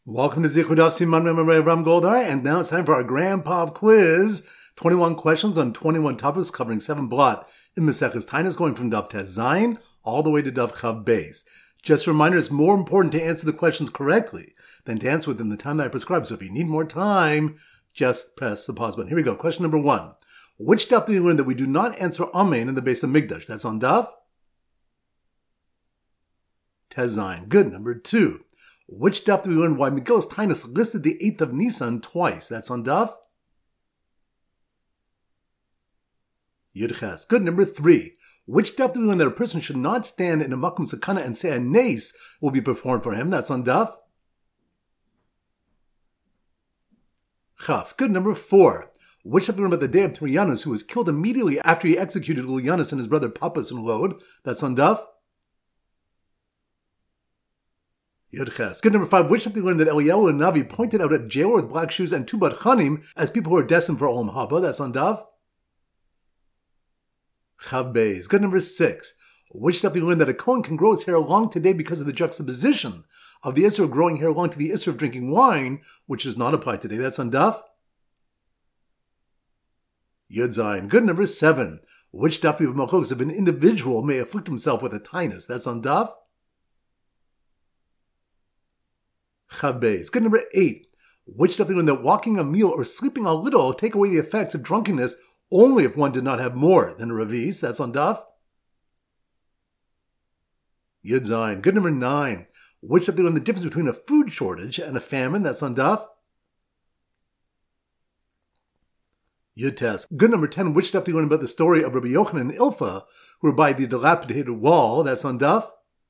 Welcome to Zichud Daf Siman Mem Ram Goldar, and now it's time for our Grand Pop quiz. 21 questions on 21 topics covering 7 blot in Maseches Tainis, going from Daf Tes Zayin all the way to Daf Chav Beis. Just a reminder, it's more important to answer the questions correctly than to answer within the time that I prescribe. So if you need more time, just press the pause button. Here we go. Question number 1. Which Daf do we learn that we do not answer Amen in the base of Migdash? That's on Daf Tes Zayin. Good. Number 2. Which daf do we learn why Megillas Tainis listed the 8th of Nisan twice? That's on daf Yud Ches. Good. Number 3. Which daf do we learn that a person should not stand in a makom sakana and say a nes will be performed for him? That's on daf Chaf. Good. Number 4. Which daf do we learn about the day of Tirianus, who was killed immediately after he executed Ulyanis and his brother Papas in Lod? That's on daf Yud Ches. Good. Number 5. Which something we learned that Eliyahu and Navi pointed out a jailer with black shoes and 2 bat chanim as people who are destined for Olam Haba? That's on Daf Chav Beis. Good. Number 6. Which stuff we learned that a Kohen can grow his hair long today because of the juxtaposition of the Isser of growing hair long to the Isser of drinking wine, which does not apply today? That's on Daf Yud Zayin. Good. Number 7. Which daf we have machlokas if an individual may afflict himself with a tinus? That's on Daf Chav Beis. Good. Number 8. Which stuff they learn that walking a meal or sleeping a little take away the effects of drunkenness only if one did not have more than a revis? That's on Daf Yud Zayin. Good. Number 9. Which stuff they learn the difference between a food shortage and a famine? That's on Daf Yud Tes. Good. Number 10. Which stuff do you learn about the story of Rabbi Yochanan and Ilfa, who were by the dilapidated wall? That's on Daf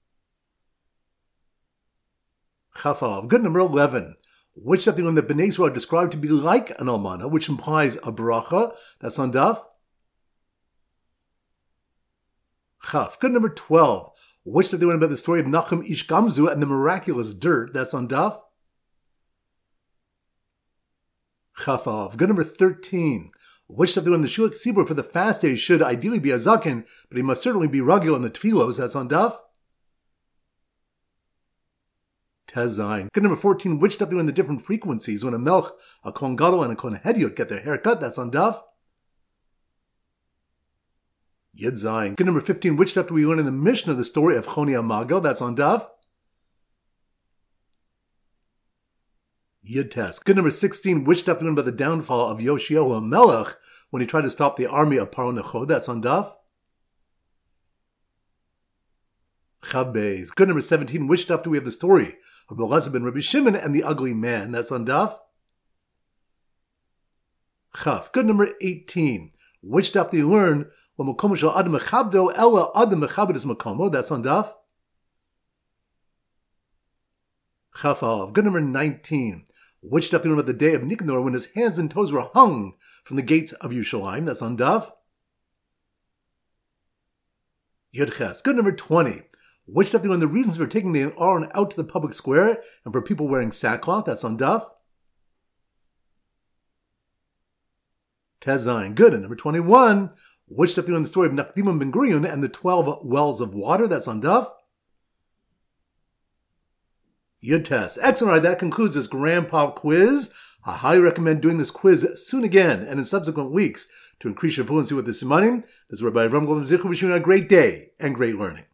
Chafal. Good. Number 11. Which stuff do you learn that Bnei Yisrael are described to be like an almana, which implies a bracha? That's on Daf Chaf. Good. Number 12. Which stuff do you learn about the story of Nachum Ish Gamzu and the miraculous dirt? That's on Daf Chafal. Good. Number 13. Which stuff do you learn the Shulak Tzibur for the fast days should ideally be a zaken, but he must certainly be ragil in the tefillos? That's on Daf Tes Zayin. Good. Number 14. Which stuff do you learn the different frequencies when a melch, a kohen gadol, and a kohen hediot get their hair cut? That's on Daf Yud Zayin. Good. Number 15. Which stuff do we learn in the Mishnah the story of Choni Amago? That's on Daf Yud Tes. Good. Number 16. Which stuff do we learn about the downfall of Yoshiyahu HaMelech when he tried to stop the army of Paro Necho? That's on Daf Chav Beis. Good. Number 17. Which stuff do we have the story of Elazar ben Rabbi Shimon and the ugly man? That's on Daf Chaf. Good. Number 18. Which stuff do you learn when Makomo shel Adam Mechabdo Ela Adam Mechabed is Makomo? That's on Daf Chaf Alav. Good. Number 19. Which stuff do you learn about the day of Nicanor when his hands and toes were hung from the gates of Yerushalayim? That's on Daf Yud Ches. Good. Number 20. Which stuff do you learn the reasons for taking the Aron out to the public square and for people wearing sackcloth? That's on Daf Tes Zayin. Good. And number 21. Which stuff do you learn the story of Nakdim ben Gurion and the 12 wells of water? That's on Daf Yud Tes. Excellent. All right, that concludes this Grand Pop quiz. I highly recommend doing this quiz soon again and in subsequent weeks to increase your fluency with the Simanim. This is Rabbi Avram Goldman Zichu wishing you a great day and great learning.